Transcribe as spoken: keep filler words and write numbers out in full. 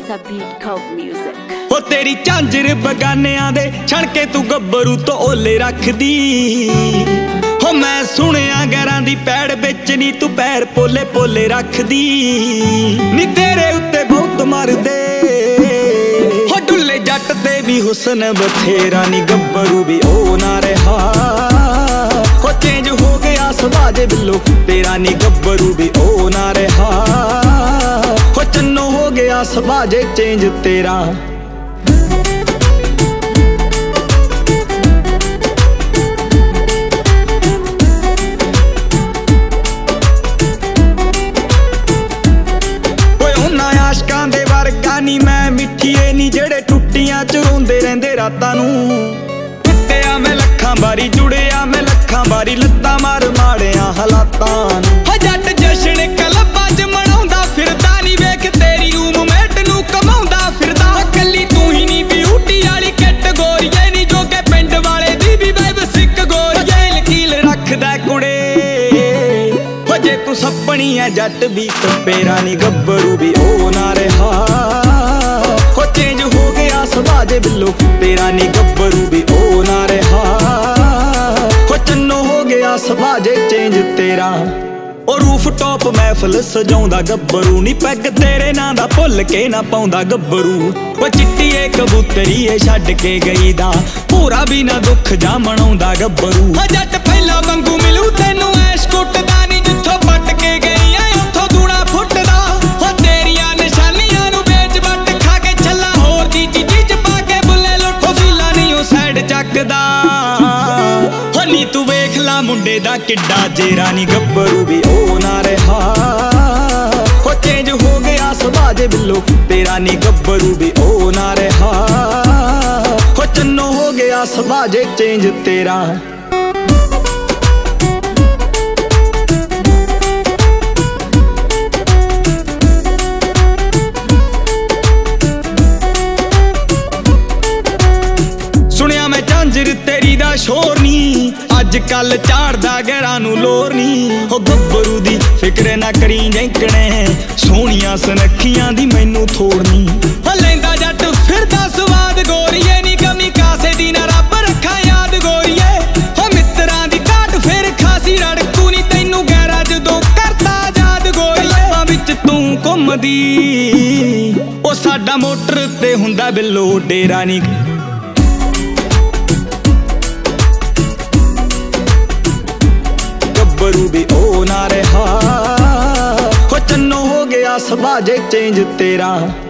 Essa beat called music. हो तेरी झांजर बगानियां दे छड़के तू गब्बरू तो ओले रखदी। हो मैं सुनिया गैरां दी पैड़ बिच नी तू पैर पोले पोले रखदी। नी तेरे उत्ते बहुत मरदे हो डुल्ले जट ते भी हुस्न बथेरा। नी गब्बरू भी ओ ना रहा हो चेंज हो गया सवाजे बिल्लो तेरा। नी गब्बरू भी ओ ना रहा हो चन्नो हो गया सवाजे चेंज तेरा। आशकां दे वर्गा नी मैं मिठीए नी जेड़े टुट्टियां च रोंदे रहिंदे रातां नूं। टुट्टिया मैं लखां बारी जुड़िया मैं लखां बारी लत्तां मार माड़ियां हालातां नूं। हो जट जश्न क्लबां च मनाउंदा फिरदा नी वेख तेरी रूममेट नूं कमाउंदा फिरदा। कल्ली तू ही नी ब्यूटी वाली कैटेगोरीए नी जो के पिंड वाले दी भी वाइब सिक गोरीए। लकील रखदा कुड़े हो जे तू सपनी है जट भी तपेरा। नी गब्बरू भी ओ ना रहा हो चेंज हो गया सवाजे बिल्लो तेरा। नी गब्बरू भी ओ ना रहा हो चन्नो हो गया सवाजे चेंज तेरा। ओ रूफ टॉप महफिल सजाउंदा गब्बरू नी पैग तेरे नां दा भुल के ना पाउंदा गब्बरू। ओ चिट्टीए कबूतरीए छड्ड के गई दा पूरा भी ना दुख जा मनाउंदा गब्बरू। हो जट पहला वांगू मिलू तैनू ऐश कुटदा नी जिथों पट के गई ऐ उत्थों दूना फुटदा। हो तेरियां निशानियां नू बेच बट खा के छल्ला होर दी चीज़ी च पा के बुले लुट। हो फीला नी ओ साइड चकदा हो नी तू वेख ला मुंडे दा किड्डा चेहरा। नी गब्बरू भी ओ ना रहा हो चेंज हो गया सवाजे बिल्लो तेरा। नी गब्बरू भी ओ ना रहा हो चन्नो हो गया सवाजे चेंज तेरा। सुनिया मैं झांजर तेरी दा शोर नी अज कल झाड़दा गैरां नू लोर नी। हो गब्बरू दी फिक्र ना करी जैंकणे सोहणियां सनखियां दी मैनू थोड़नी। हो लैंदा जट फिरदा स्वाद गोरीए नी कमी कासे दी ना रब रखा याद गोरीए। हो मित्रां दी घाट फिर खासी रड़कू नी तैनू गैरा जदों करदा आजाद गोरीए। लम्बां विच तू घुमदी ओ साडा मोटर ते हुंदा बिल्लो डेरा। नी गब्बरू भी ओ ना रहा हो चन्नो हो गया सवाजे चेंज तेरा।